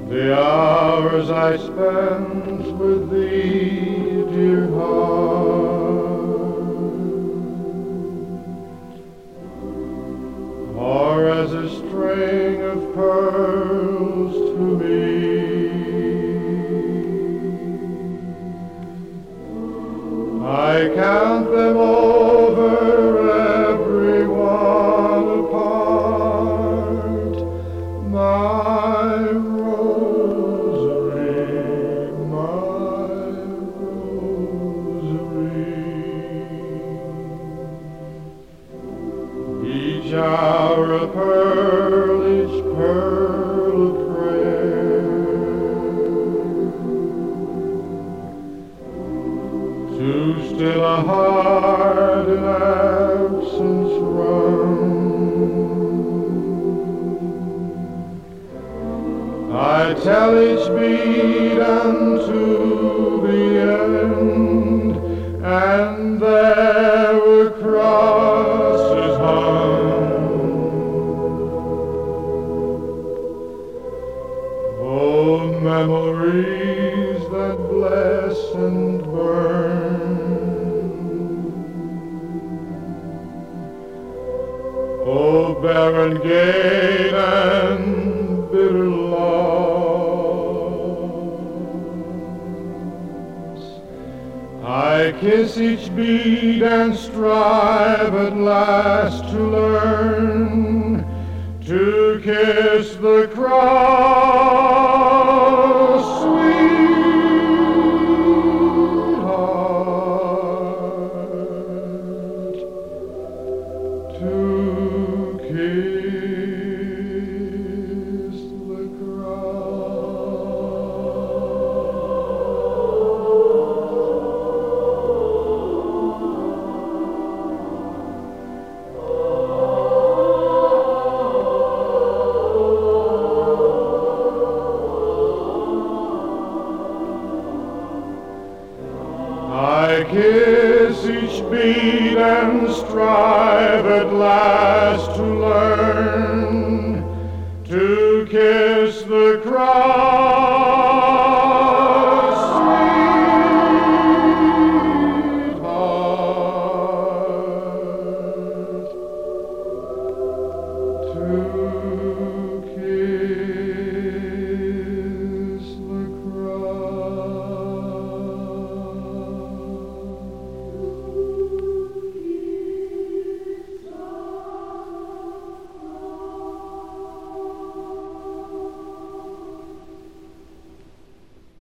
The hours I spent with thee, dear heart, are as a string of pearls to me. I count them over, every one apart, my rosary, my rosary. Each hour a pearl, each pearl a prayer. To still a heart in absence run, I tell each beat unto the end, and there were crosses hung. Oh, memories that bless and burn, oh, barren gain and bitter loss. I kiss each bead and strive at last to learn to kiss the cross, sweetheart, to kiss the I kiss each bead and strive at last to learn to kiss the cross.